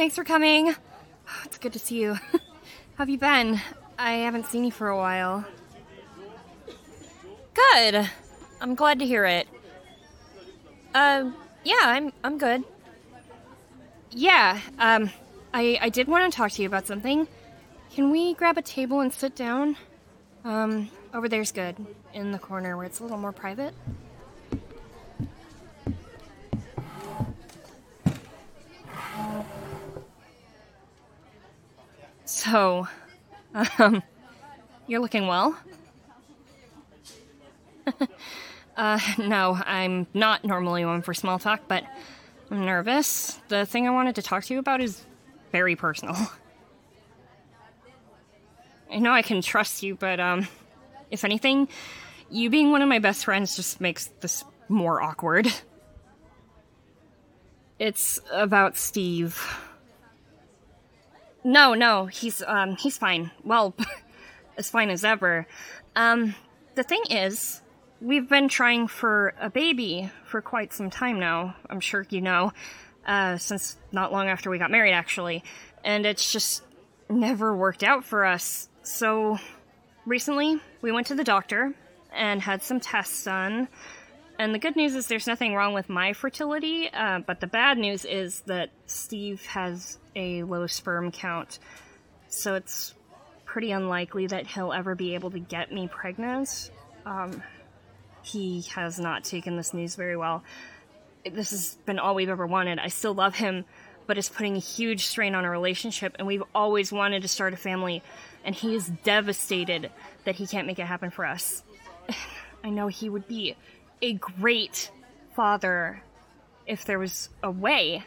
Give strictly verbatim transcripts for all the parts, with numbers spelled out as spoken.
thanks for coming. It's good to see you. How have you been? I haven't seen you for a while. Good. I'm glad to hear it. Uh, yeah, I'm I'm good. Yeah, um, I I did want to talk to you about something. Can we grab a table and sit down? Um, over there's good, in the corner where it's a little more private. So, um, you're looking well? uh, no, I'm not normally one for small talk, but I'm nervous. The thing I wanted to talk to you about is very personal. I know I can trust you, but, um, if anything, you being one of my best friends just makes this more awkward. It's about Steve. No, no, he's, um, he's fine. Well, as fine as ever. Um, the thing is, we've been trying for a baby for quite some time now, I'm sure you know, uh, since not long after we got married, actually, and it's just never worked out for us. So, recently, we went to the doctor and had some tests done, and the good news is there's nothing wrong with my fertility, uh, but the bad news is that Steve has a low sperm count, so it's pretty unlikely that he'll ever be able to get me pregnant. Um, he has not taken this news very well. This has been all we've ever wanted. I still love him, but it's putting a huge strain on our relationship, and we've always wanted to start a family, and he is devastated that he can't make it happen for us. I know he would be a great father if there was a way.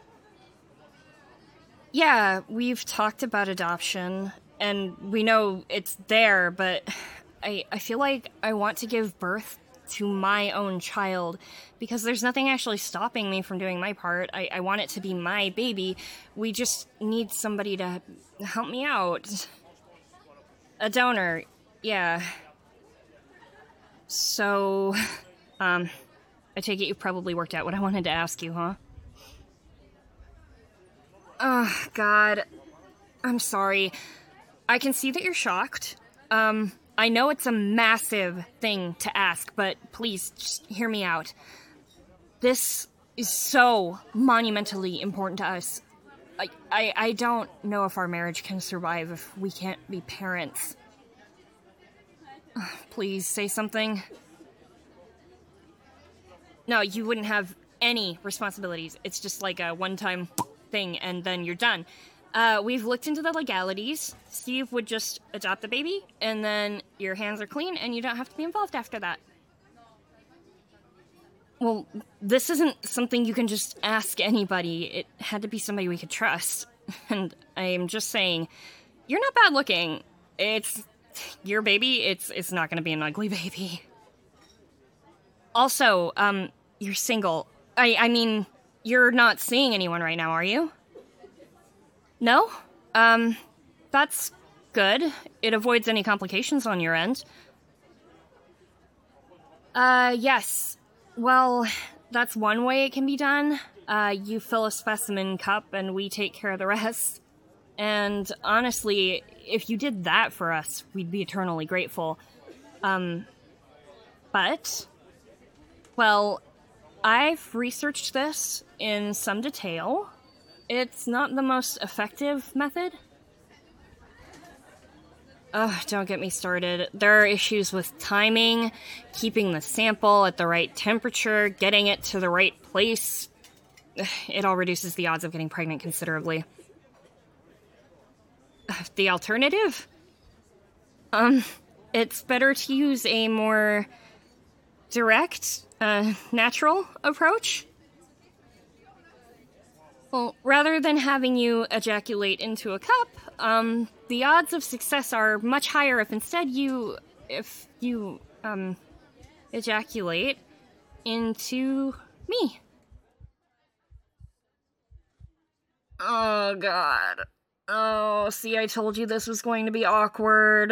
Yeah, we've talked about adoption, and we know it's there, but I, I feel like I want to give birth to my own child, because there's nothing actually stopping me from doing my part. I, I want it to be my baby. We just need somebody to help me out. A donor, yeah. So, um, I take it you've probably worked out what I wanted to ask you, huh? Oh, God. I'm sorry. I can see that you're shocked. Um, I know it's a massive thing to ask, but please, just hear me out. This is so monumentally important to us. I, I, I don't know if our marriage can survive if we can't be parents. Please, say something. No, you wouldn't have any responsibilities. It's just like a one-time thing, and then you're done. Uh, we've looked into the legalities. Steve would just adopt the baby, and then your hands are clean, and you don't have to be involved after that. Well, this isn't something you can just ask anybody. It had to be somebody we could trust. And I'm just saying, you're not bad looking. It's your baby. It's it's not going to be an ugly baby. Also, um, you're single. I, I mean, you're not seeing anyone right now, are you? No? Um, that's good. It avoids any complications on your end. Uh, yes. Well, that's one way it can be done. Uh, you fill a specimen cup and we take care of the rest. And honestly, if you did that for us, we'd be eternally grateful. Um, but, well, I've researched this in some detail. It's not the most effective method. Ugh, don't get me started. There are issues with timing, keeping the sample at the right temperature, getting it to the right place. It all reduces the odds of getting pregnant considerably. The alternative? Um, it's better to use a more direct, uh, natural approach. Well, rather than having you ejaculate into a cup, um, the odds of success are much higher if instead you, if you, um, ejaculate into me. Oh, God. Oh, see, I told you this was going to be awkward.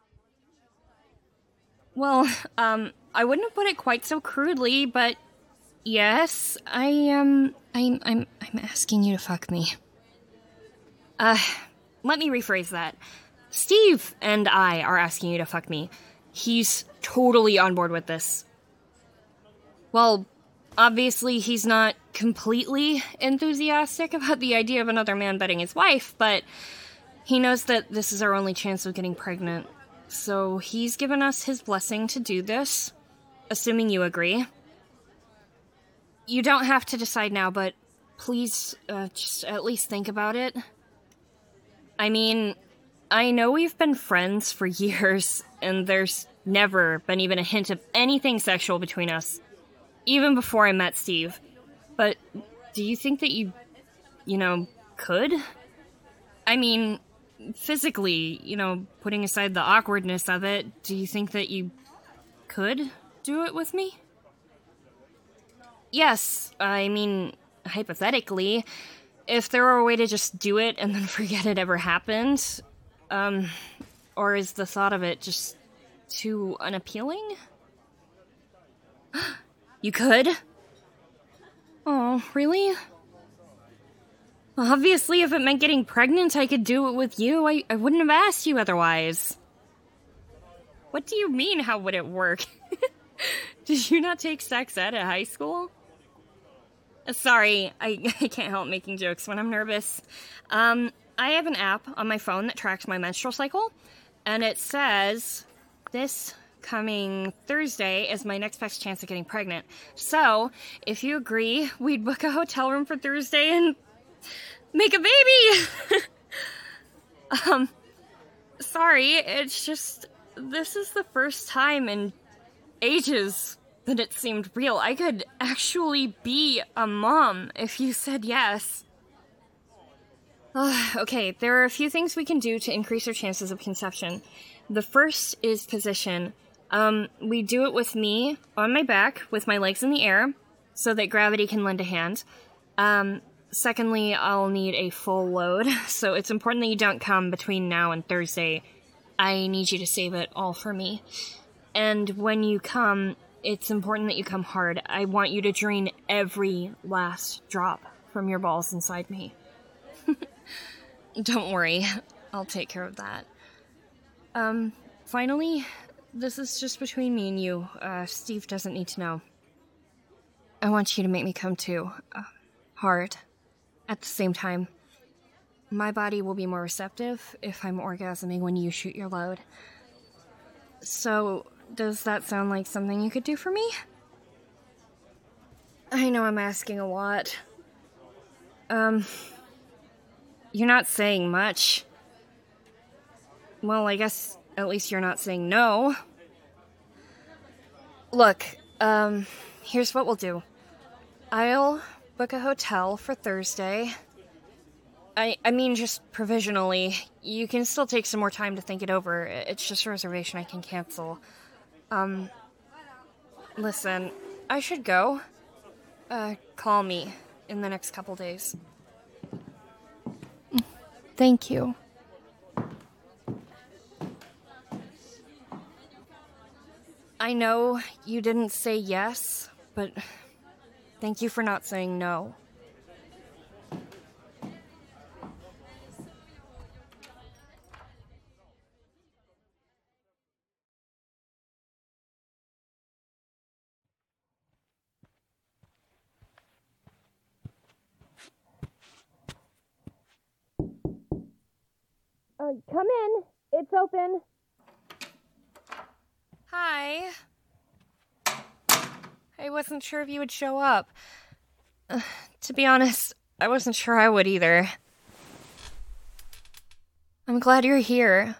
Well, um, I wouldn't have put it quite so crudely, but Yes, I, um, I'm, I'm, I'm asking you to fuck me. Uh, let me rephrase that. Steve and I are asking you to fuck me. He's totally on board with this. Well, obviously he's not completely enthusiastic about the idea of another man bedding his wife, but he knows that this is our only chance of getting pregnant. So he's given us his blessing to do this, assuming you agree. You don't have to decide now, but please, uh, just at least think about it. I mean, I know we've been friends for years, and there's never been even a hint of anything sexual between us, even before I met Steve. But do you think that you, you know, could? I mean, physically, you know, putting aside the awkwardness of it, do you think that you could do it with me? Yes, I mean, hypothetically, if there were a way to just do it and then forget it ever happened, um, or is the thought of it just too unappealing? You could? Oh, really? Obviously, if it meant getting pregnant, I could do it with you. I, I wouldn't have asked you otherwise. What do you mean, how would it work? Did you not take sex ed at high school? Sorry, I, I can't help making jokes when I'm nervous. Um, I have an app on my phone that tracks my menstrual cycle, and it says this coming Thursday is my next best chance of getting pregnant. So, if you agree, we'd book a hotel room for Thursday and make a baby! um, sorry, it's just, this is the first time in ages that it seemed real. I could actually be a mom if you said yes. Uh, okay, there are a few things we can do to increase our chances of conception. The first is position. Um, we do it with me on my back, with my legs in the air, so that gravity can lend a hand. Um, secondly, I'll need a full load, so it's important that you don't come between now and Thursday. I need you to save it all for me. And when you come, it's important that you come hard. I want you to drain every last drop from your balls inside me. Don't worry, I'll take care of that. Um, finally, this is just between me and you. Uh, Steve doesn't need to know. I want you to make me come too. Uh, hard. At the same time. My body will be more receptive if I'm orgasming when you shoot your load. So, does that sound like something you could do for me? I know I'm asking a lot. Um, you're not saying much. Well, I guess at least you're not saying no. Look, um, here's what we'll do. I'll book a hotel for Thursday. I, I mean, just provisionally. You can still take some more time to think it over. It's just a reservation I can cancel. Um, listen, I should go. Uh, call me in the next couple days. Thank you. I know you didn't say yes, but thank you for not saying no. Uh, come in. It's open. Hi. I wasn't sure if you would show up. Uh, to be honest, I wasn't sure I would either. I'm glad you're here.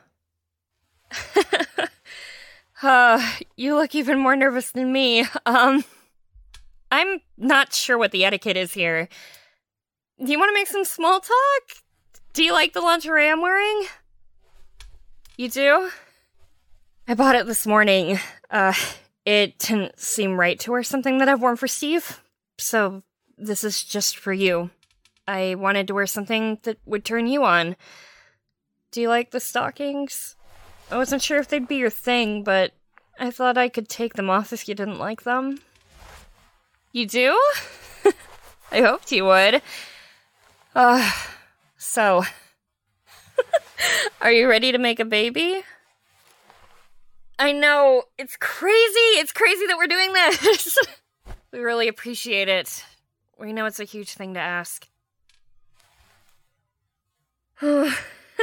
uh, you look even more nervous than me. Um, I'm not sure what the etiquette is here. Do you want to make some small talk? Do you like the lingerie I'm wearing? You do? I bought it this morning. Uh, it didn't seem right to wear something that I've worn for Steve, so this is just for you. I wanted to wear something that would turn you on. Do you like the stockings? I wasn't sure if they'd be your thing, but I thought I could take them off if you didn't like them. You do? I hoped you would. Uh, so, are you ready to make a baby? I know, it's crazy, it's crazy that we're doing this. We really appreciate it. We know it's a huge thing to ask. Oh,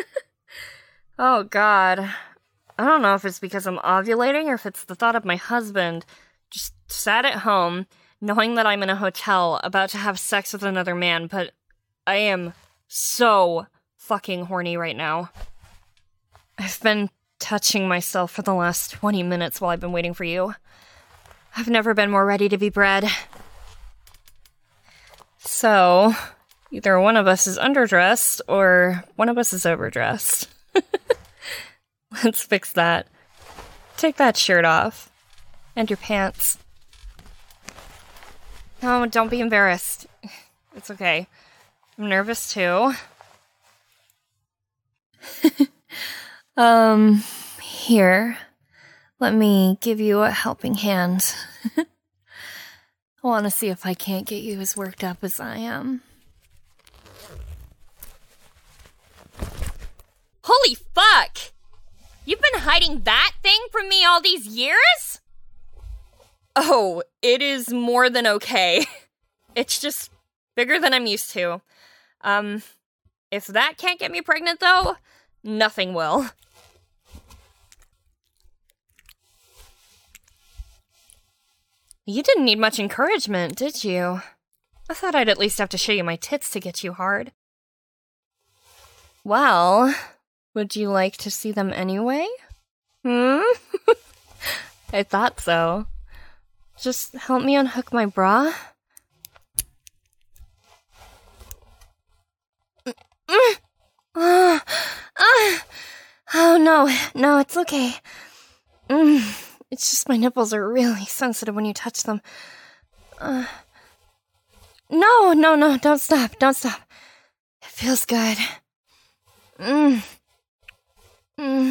God. I don't know if it's because I'm ovulating or if it's the thought of my husband just sat at home, knowing that I'm in a hotel about to have sex with another man, but I am so fucking horny right now. I've been touching myself for the last twenty minutes while I've been waiting for you. I've never been more ready to be bred. So, either one of us is underdressed or one of us is overdressed. Let's fix that. Take that shirt off. And your pants. No, don't be embarrassed. It's okay. I'm nervous too. um, here. Let me give you a helping hand. I want to see if I can't get you as worked up as I am. Holy fuck! You've been hiding that thing from me all these years? Oh, it is more than okay. It's just bigger than I'm used to. Um, if that can't get me pregnant, though, nothing will. You didn't need much encouragement, did you? I thought I'd at least have to show you my tits to get you hard. Well, would you like to see them anyway? Hmm? I thought so. Just help me unhook my bra. Oh, oh no, no, it's okay. It's just my nipples are really sensitive when you touch them. Uh, no, no, no, don't stop, don't stop. It feels good. Mm. Mm.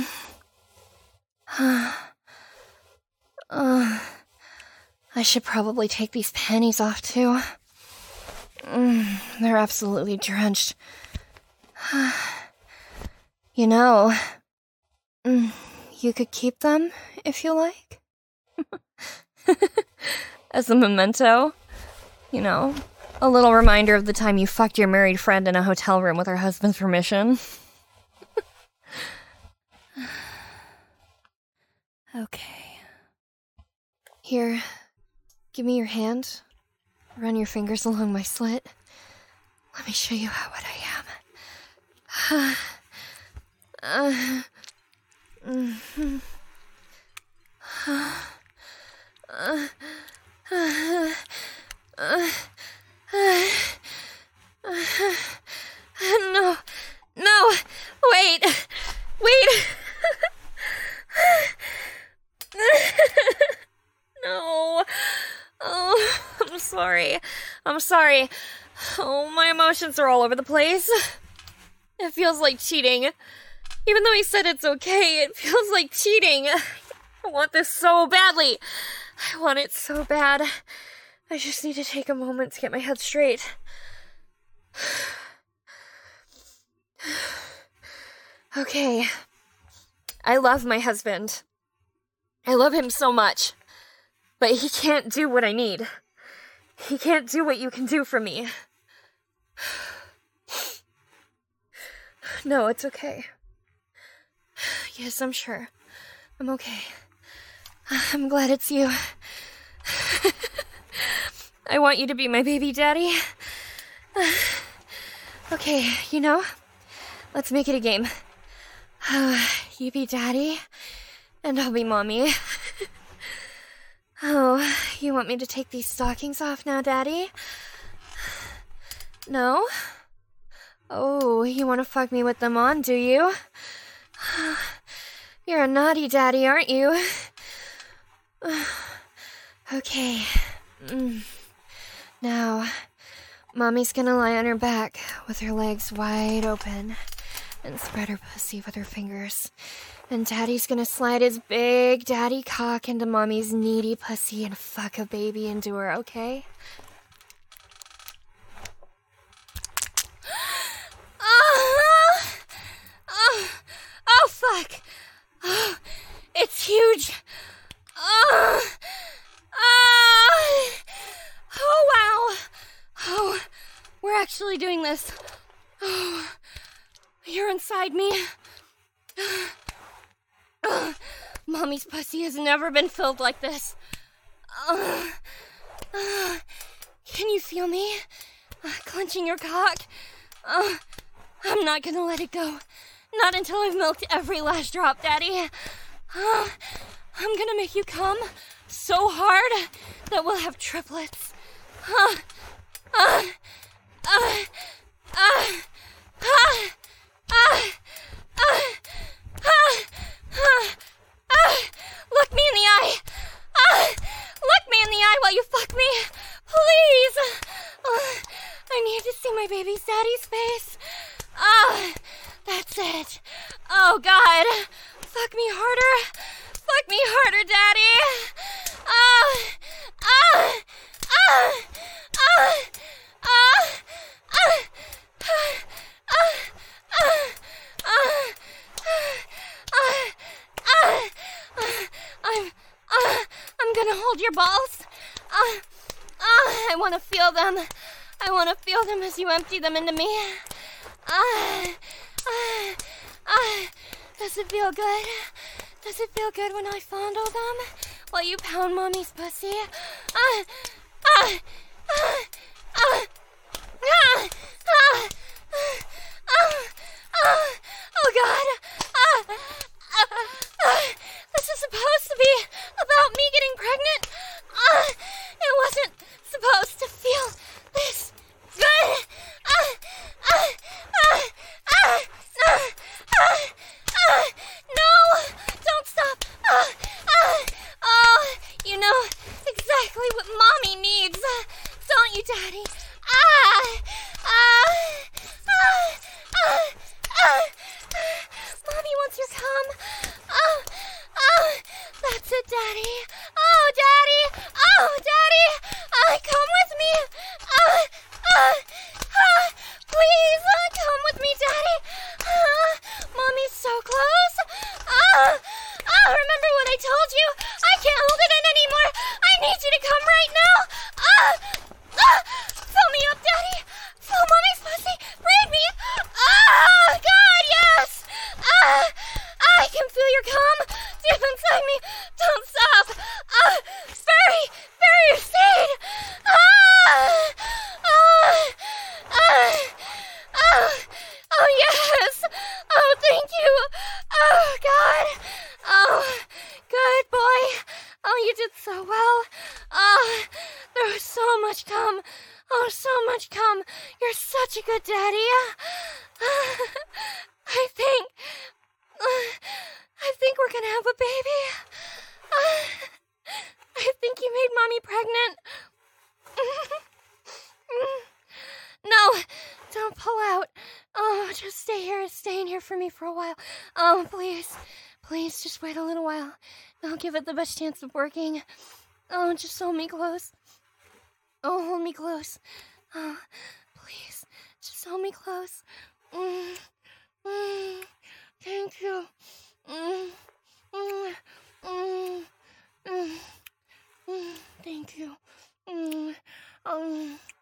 uh, I should probably take these panties off too. Mm, they're absolutely drenched. You know, mm, you could keep them if you like. As a memento. You know, a little reminder of the time you fucked your married friend in a hotel room with her husband's permission. Okay. Here, give me your hand. Run your fingers along my slit. Let me show you how what I am. uh, mm-hmm. uh, uh, uh, uh, uh, no, no, wait, wait. No. Oh, I'm sorry. I'm sorry. Oh, my emotions are all over the place. It feels like cheating. Even though he said it's okay, it feels like cheating. I want this so badly. I want it so bad. I just need to take a moment to get my head straight. Okay. I love my husband. I love him so much. But he can't do what I need. He can't do what you can do for me. No, it's okay. Yes, I'm sure. I'm okay. I'm glad it's you. I want you to be my baby daddy. Okay, you know, let's make it a game. You be daddy, and I'll be mommy. Oh, you want me to take these stockings off now, Daddy? No? Oh, you want to fuck me with them on, do you? You're a naughty daddy, aren't you? Okay. Now, Mommy's gonna lie on her back with her legs wide open and spread her pussy with her fingers. And Daddy's gonna slide his big daddy cock into Mommy's needy pussy and fuck a baby into her, okay? Oh, oh, oh fuck. Oh, it's huge. Oh, oh, oh wow. Oh, we're actually doing this. Oh, you're inside me. Oh, Mommy's pussy has never been filled like this. Oh, oh, can you feel me? Uh, clenching your cock? Oh, I'm not gonna let it go. Not until I've milked every last drop, Daddy. Oh, I'm gonna make you come so hard that we'll have triplets. Uh, uh, uh, uh, uh, uh, uh, uh, uh, uh, look me in the eye. Uh, look me in the eye while you fuck me. Please. Uh, I need to see my baby's daddy's face. Ah, uh, that's it. Oh, God. Fuck me harder. Fuck me harder, Daddy. Ah, ah, ah, ah, ah, ah, I'm, uh, I'm gonna hold your balls. Uh, uh, I want to feel them. I want to feel them as you empty them into me. Uh, uh, uh, does it feel good? Does it feel good when I fondle them while you pound Mommy's pussy? Uh, uh, uh, uh, uh, uh, uh, uh, oh, God. Uh, uh, uh, this is supposed to be about me getting pregnant. Uh, it wasn't supposed to feel this good. Uh, uh, uh, uh, uh, uh, uh, no, don't stop. Uh, uh, oh, you know exactly what Mommy needs, don't you, Daddy? Ah, ah, ah, ah, ah. Mommy wants your cum. Oh, oh, that's it, Daddy. Oh, Daddy. Oh, Daddy. Uh, come with me. Uh, uh, uh, please, uh, come with me, Daddy. Uh, Mommy's so close. Uh, uh, remember what I told you? I can't hold it in anymore. I need you to come right now. Uh, uh, fill me up, Daddy. Fill Mommy's pussy. Breathe me. Oh, God, yes. Uh, I can feel your cum deep inside me. Don't stop. Uh, bury, bury your seed. Ah, uh, uh, uh, oh, yes. Oh, thank you. Oh, God. Oh, good boy. Oh, you did so well. Oh, there was so much cum. Oh, so much cum. You're such a good daddy. Uh, I think... Uh, I think we're gonna have a baby. Uh, I think you made Mommy pregnant. No, don't pull out. Oh, just stay here, stay in here for me for a while. Oh, please, please, just wait a little while. I'll give it the best chance of working. Oh, just hold me close. Oh, hold me close. Oh, please, just hold me close. Mm, mm, thank you. Mm, mm, mm, mm, mm, thank you. Mm, um...